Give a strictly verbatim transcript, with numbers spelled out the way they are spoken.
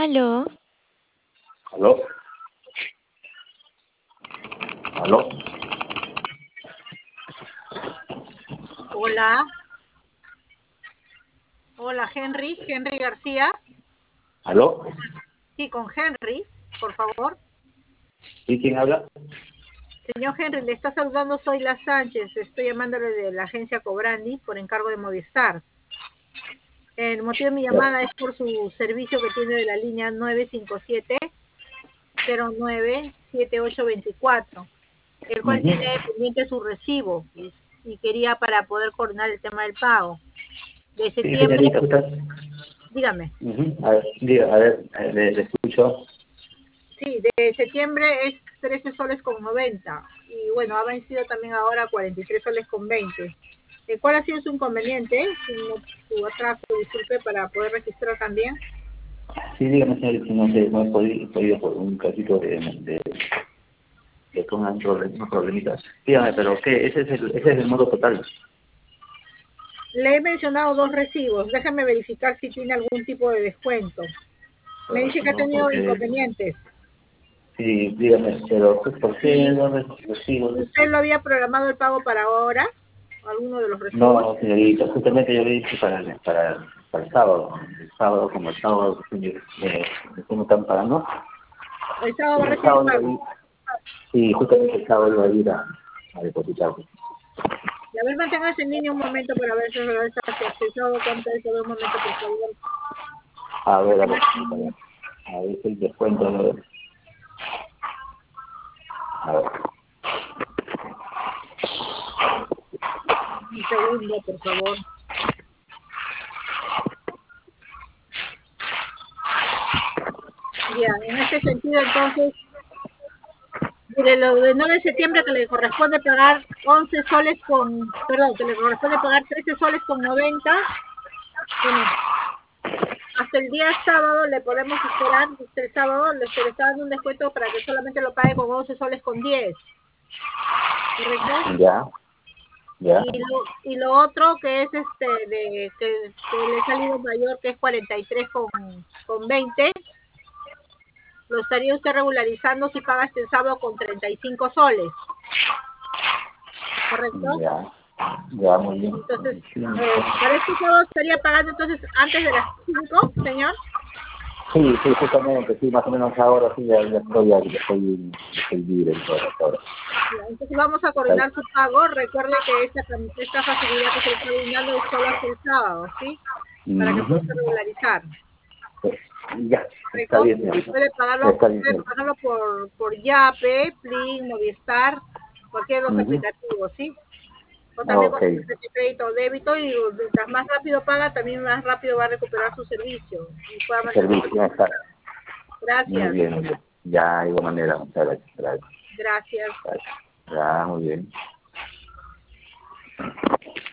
Aló, ¿Aló? ¿Aló? Hola, hola Henry, Henry García. ¿Aló? Sí, con Henry, por favor. ¿Sí quién habla? Señor Henry, le está saludando, soy La Sánchez, estoy llamándole de la agencia Cobrandi por encargo de Movistar. El motivo de mi llamada es por su servicio que tiene de la línea nueve cinco siete cero nueve siete ocho dos cuatro, el cual Ujú. tiene pendiente su recibo y, y quería para poder coordinar el tema del pago. De Sí, septiembre, señorita, usted. dígame. Ujú. A ver, diga, a ver, eh, le, le escucho. Sí, de septiembre es trece soles con noventa y bueno, ha vencido también ahora cuarenta y tres soles con veinte. Eh, ¿Cuál ha sido su inconveniente? Su, su atraso, disculpe, para poder registrar también. Sí, dígame, señorita, si no sé, no he podido, podido por un casito de, de, de con unos problem- unos problemitas. Dígame, pero ¿qué? Ese es el, ese es el modo total. Le he mencionado dos recibos, déjame verificar si tiene algún tipo de descuento. Me Pero dice si que ha no, tenido porque, inconvenientes. sí, dígame, pero pues, ¿por qué Sí, no re- recibo? ¿usted lo había programado el pago para ahora? ¿Alguno de los recibos? No, señorita, justamente yo le dije para el, para, para el sábado. El sábado, como el sábado me, me, me están pagando. El sábado va a El recibir sábado iba a pago. ir, sí, justamente el sábado iba a ir a, a depositar. Y a ver, manténgase en línea un momento para ver si es verdad si ha sábado cuánto es. A ver, un momento, por favor. A ver, a ver, a ver, a ver si el descuento, a ver, a ver. Un segundo, por favor. Ya, en este sentido, entonces, mire, lo de nueve de septiembre que le corresponde pagar once soles con, perdón, que le corresponde pagar trece soles con noventa, bueno, hasta el día sábado le podemos esperar, hasta el sábado le- se le está dando un descuento para que solamente lo pague con once soles con diez, ¿correcto? Ya, ya, Y lo, y lo otro que es este, de que, que le ha salido mayor, que es cuarenta y tres con, con veinte, lo estaría usted regularizando si paga este sábado con treinta y cinco soles, ¿correcto? ya, ya, muy bien. Entonces, Sí, eh, para este sábado estaría pagando entonces antes de las cinco, señor. sí, sí, justamente, sí, más o menos ahora sí, ya, ya estoy, ya estoy, estoy libre y todo, ahora. Ya, entonces vamos a coordinar su pago. Recuerde que esta, esta facilidad que se le está brindando es solo hasta el sábado, ¿sí? Para que Ujú. pueda regularizar. Ya, está Correcto. bien, señorita. Puede pagarlo, Está bien, puede señorita. pagarlo por, por Yape, Plin, Movistar, cualquiera de los Ujú. aplicativos, ¿sí? O también con Ok, tarjeta de crédito o débito, y mientras más rápido paga, también más rápido va a recuperar su servicio y pueda mantener su... servicio, ya está. Muy Gracias, bien, muy bien. Ya, de igual manera, muchas gracias. Gracias. gracias. Gracias. Ya, muy bien.